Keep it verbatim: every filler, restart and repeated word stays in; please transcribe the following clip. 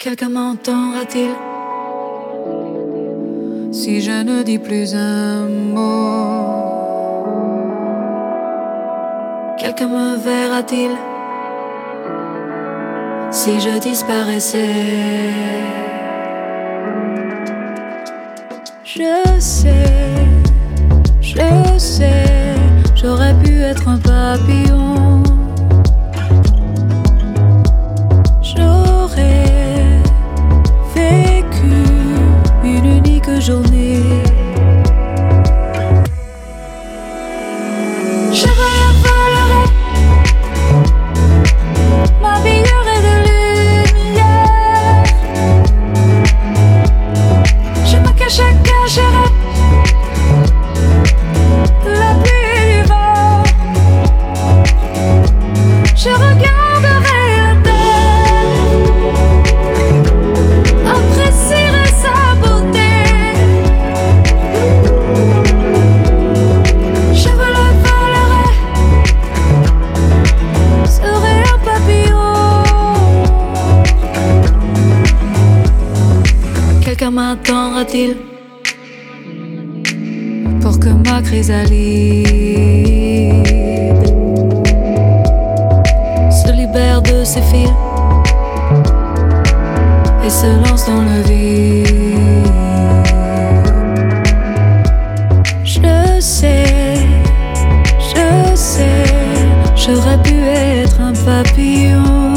Quelqu'un m'entendra-t-il si je ne dis plus un mot? Quelqu'un me verra-t-il si je disparaissais? Je sais, je sais, j'aurais pu être un papillon. J'aurais vécu une unique journée. Je volerai, m'habillerai de lumière. Je me cacherai, cacherai la pluie et du vent. Je regarderai la terre, apprécierai sa beauté. Je me le volerai, serai un papillon. Quelqu'un m'attendra-t-il pour que ma chrysalide se libère de ses fils et se lance dans le vide? Je sais, je sais, j'aurais pu être un papillon.